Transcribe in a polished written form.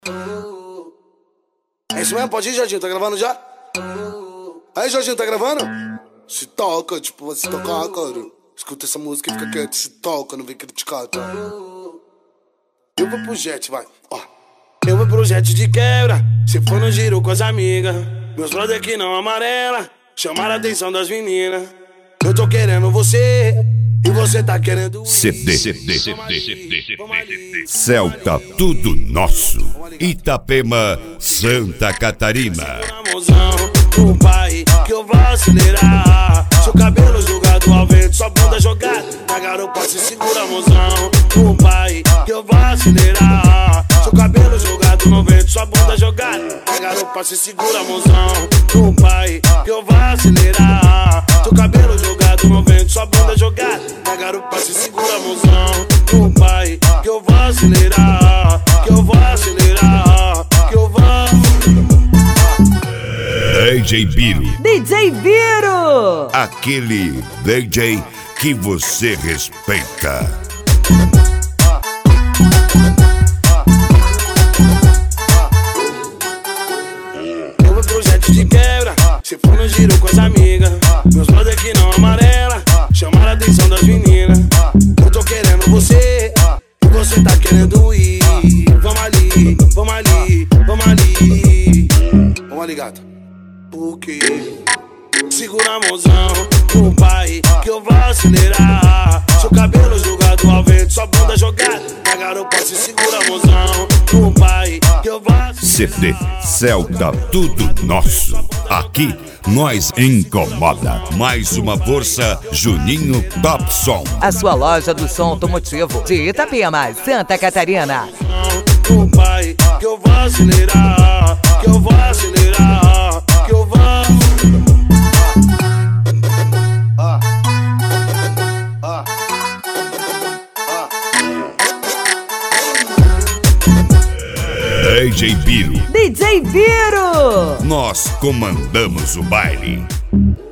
É isso mesmo? Pode ir, Jorginho? Tá gravando já? Aí, Jorginho, tá gravando? Se toca, tipo, vai se tocar, cara. Escuta essa música e fica quieto. Se toca, não vem criticar, tá? Eu vou pro jet, vai. Ó. Eu vou pro jet de quebra. Se for no giro com as amigas. Meus brother que não amarela. Chamaram a atenção das meninas. Eu tô querendo você. E você tá querendo CD. Celta Tudo Nosso. Itapema, Santa Catarina. O pai que eu vou acelerar. Seu cabelo jogado ao vento, sua bunda jogada na garupa, se segura, mozão. O pai que eu vou acelerar. Seu cabelo jogado no vento, sua bunda jogada na garupa, se segura, mozão. O pai que eu vou acelerar. Seu cabelo jogado no vento, sua bunda jogada na garupa, se segura, mozão. O pai que eu vou acelerar. Que eu vou acelerar. Que eu vou. DJ Biro. DJ Biro! Aquele DJ que você respeita. Eu vou pro jet de quebra. Se for no giro com as amigas. Meus brother que não amarela. Chamaram a atenção das meninas. Eu tô querendo você. E você tá querendo ir. Vamos ali, vamos ali, vamos ali. Vamos ali, gata. Porque segura a mãozão do pai que eu vou acelerar. Seu cabelo jogado ao vento, sua bunda jogada na garupa, se segura a mãozão do pai que eu vou acelerar. CD Celta Tudo Nosso. Aqui nós incomoda. Mais uma força, Juninho Top Som. A sua loja do som automotivo de Itapema, Santa Catarina. Do pai que eu vou acelerar. Que eu vou acelerar. Que eu vou. DJ Biro. DJ Biro! Nós comandamos o baile.